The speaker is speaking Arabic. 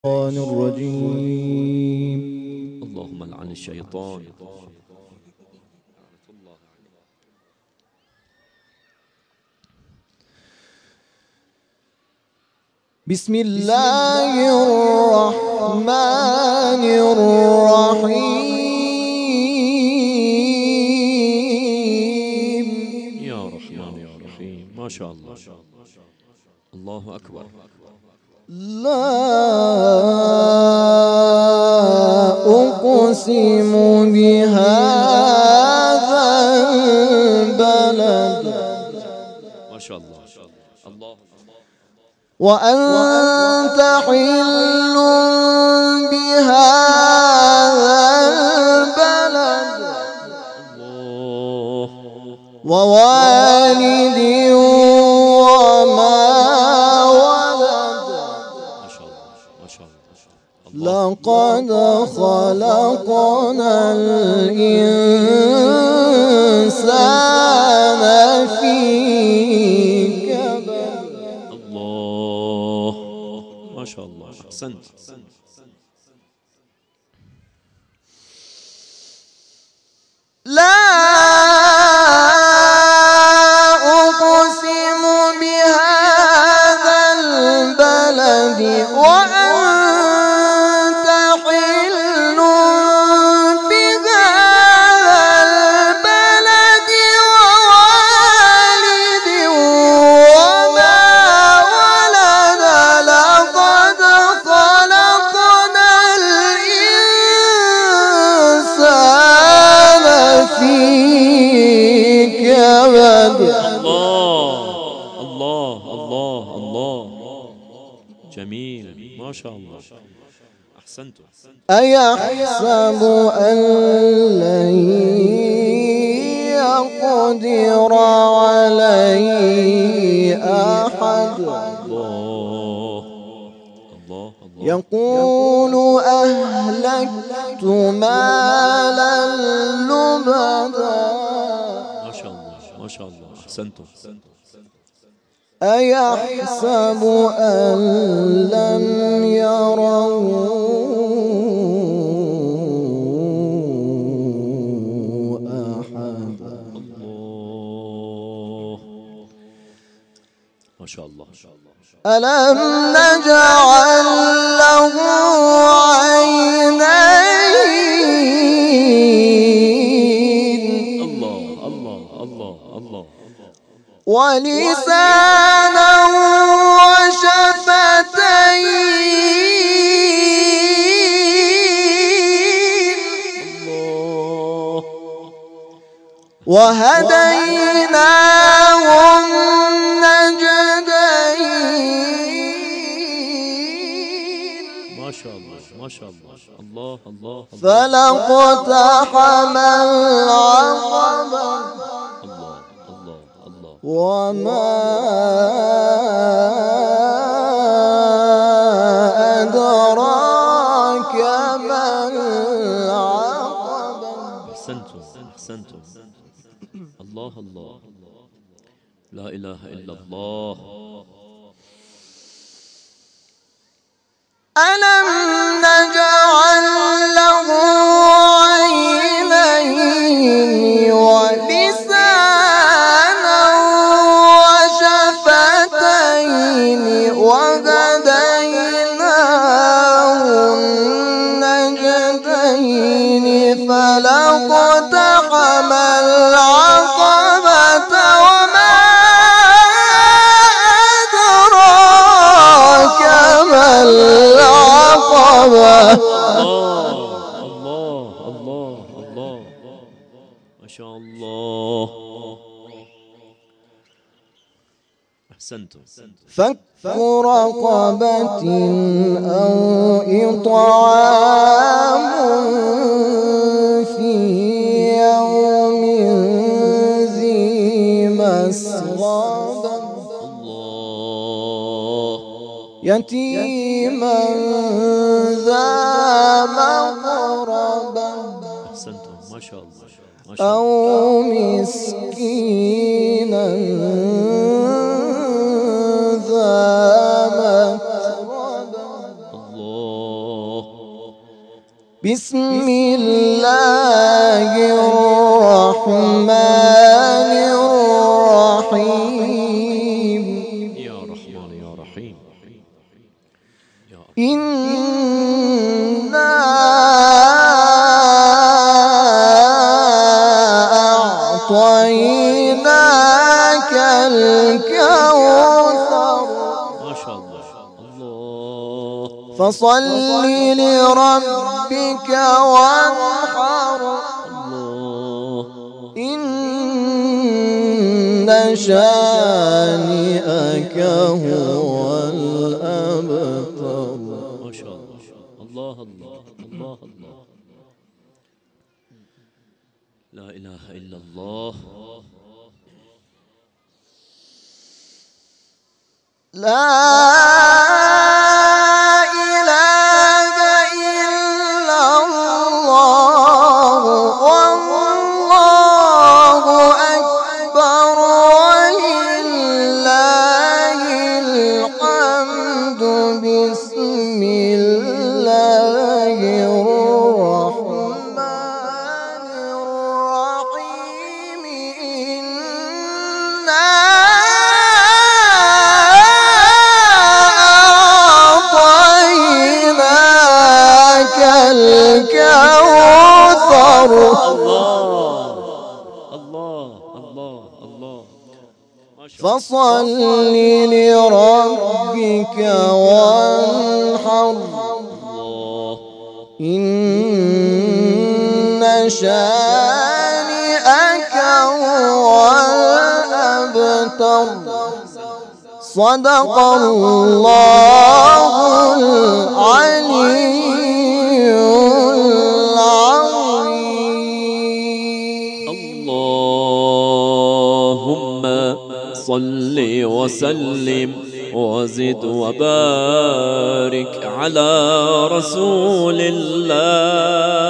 الرجيم. اللهم لعن الشيطان. بسم الله الرحمن الرحيم. يا رحمن يا رحيم. ما شاء الله. الله أكبر. لا أقسم بهذا البلد. ما شاء الله. الله. وأنت حل بهذا البلد الله. ووالد وما ولد. ما شاء الله. ما شاء الله. لقد خلقنا الإنسان في كبد. الله. ما شاء الله. أحسنت. لا أقسم بهذا البلد وأنت حل بهذا البلد ووالد وما ولد. لقد خلقنا الإنسان في كبد. الله الله الله الله. جميل. ما شاء الله. أحسنت. أيحسب أن لن يقدر عليه أحد. الله الله الله. يقول أهلكت مالا لبدا. ما شاء الله. ما شاء الله. أحسنتم. أيحسب أن لم يره أحد. الله. ما شاء الله. ألم نجعل له عينين الله الله الله الله. ولسانا وشفتين الله. وهديناه النجدين. ما شاء الله. ما شاء الله. الله الله الله. فلاقتحم العقبة الله الله الله. وما أدراك ما العقبة. أحسنتم. أحسنتم. الله الله. لا إله إلا الله. ألم نجعل له عينين ولسانا وشفتين وهديناه النجدين. فلاقتحم العقبة وما أدراك ما العقبة. الله الله الله الله. ما شاء الله. أحسنتم. فك رقبة أو إطعام في يوم ذي مسغبة. الله. يتيما ذا مقربة أحسنتم. ما شاء الله. ما شاء الله. أو مسكينا ذا متربة. الله بسم الله الرحمن الرحيم يا رحمن يا رحيم إنا أعطيناك الكوثر ما شاء الله فصل لربك وانحر إن شانئك هو الأبتر. ما شاء الله الله الله الله الله لا إله إلا الله لا الكوثر. الله الله الله الله فصل لربك وانحر إن شانئك هو الأبتر. صدق الله العلي العظيم. اللهم صل وسلم وزد وبارك على رسول الله.